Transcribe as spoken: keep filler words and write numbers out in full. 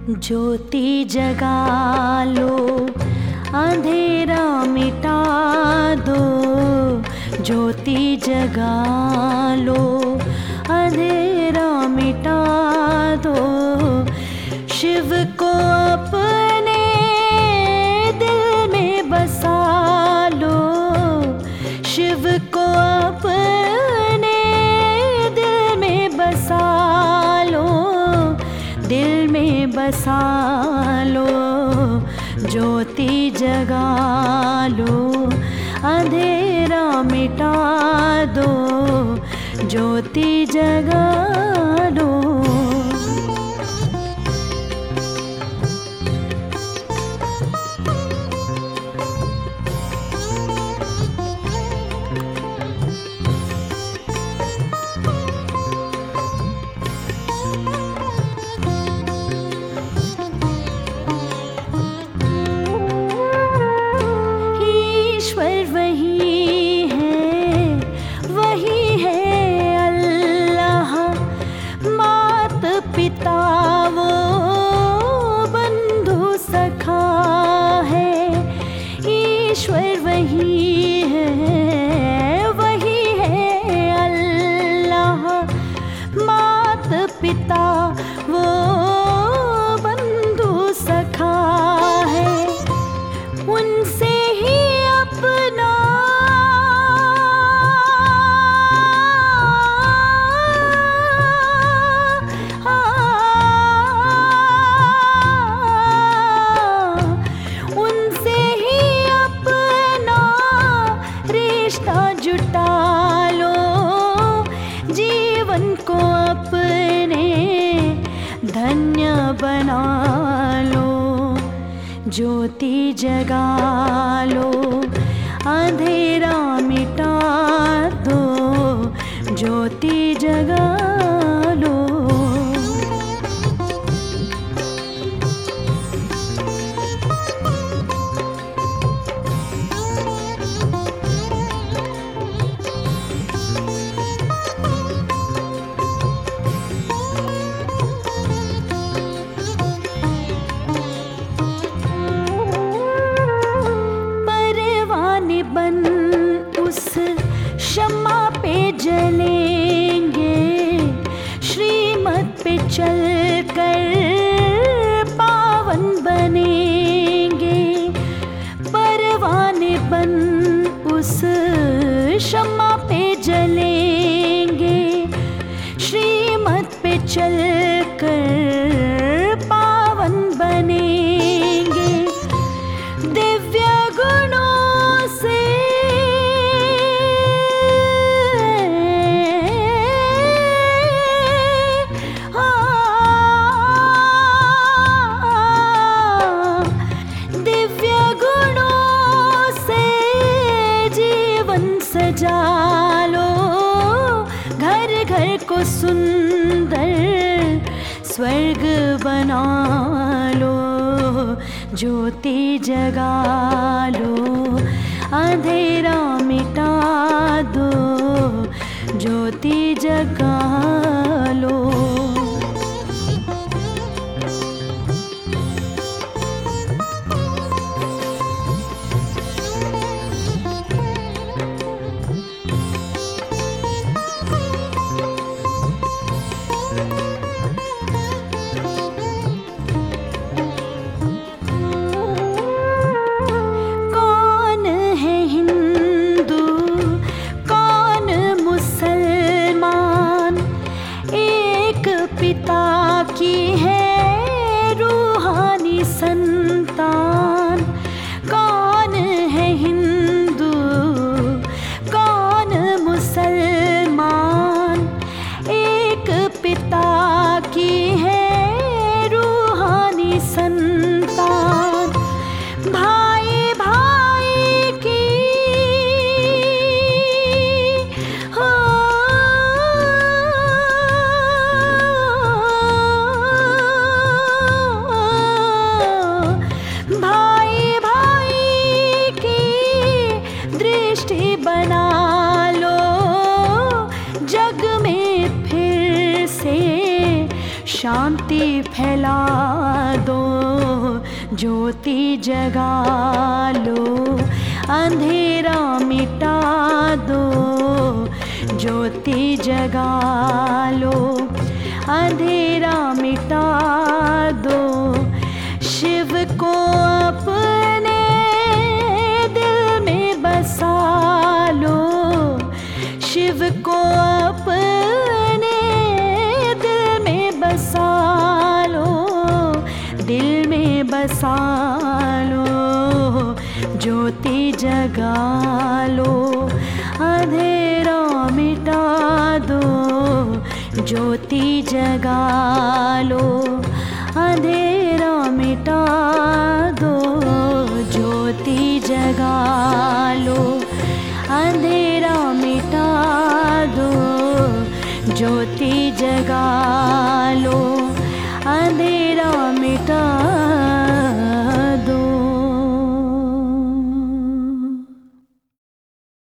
ज्योति जगा लो, अंधेरा मिटा दो। ज्योति जगा लो, अंधेरा मिटा दो। शिव को अपने दिल में बसा लो, शिव को अपने दिल में बसा लो, दिल में बसा लो। ज्योति जगा लो, अंधेरा मिटा दो। ज्योति जगा लो। पिता वो बंधु सखा है, ईश्वर वही है, वही है अल्लाह। मात पिता वो बंधु सखा है, उनसे ही अपना जुटा लो, जीवन को अपने धन्य बना लो। ज्योति जगा लो, अंधेरा मिटा दो। ज्योति जगा लो। बन उस शम्मा पे जलेंगे, श्रीमत पे चल कर पावन बनेंगे। परवाने बन उस शम्मा पे जलेंगे, श्रीमत पे चल कर पावन बनेंगे। दिव्य गुणों से दिव्य गुणों से जीवन सजा लो, घर घर को सुंदर स्वर्ग बना लो। ज्योति जगा लो, अंधेरा मिटा दो। ज्योति जगा लो। पिता की है रूहानी संतान। कौन है हिंदू, कौन मुसलमान, एक पिता की है रूहानी संतान। भाई भाई की भाई भाई की दृष्टि बना लो, शांति फैला दो, ज्योति जगा लो, अंधेरा मिटा दो, ज्योति जगा लो, अंधेरा मिटा दो। शिव को अपने दिल में बसा लो, शिव को अपने दिल में बसा लो, दिल में बसा लो, ज्योति जगा लो, अंधेरा मिटा दो, ज्योति जगा लो, अंधेरा मिटा दो, ज्योति जगा लो, अंधेरा मिटा दो, ज्योति जगा लो, अंधेरा मिटा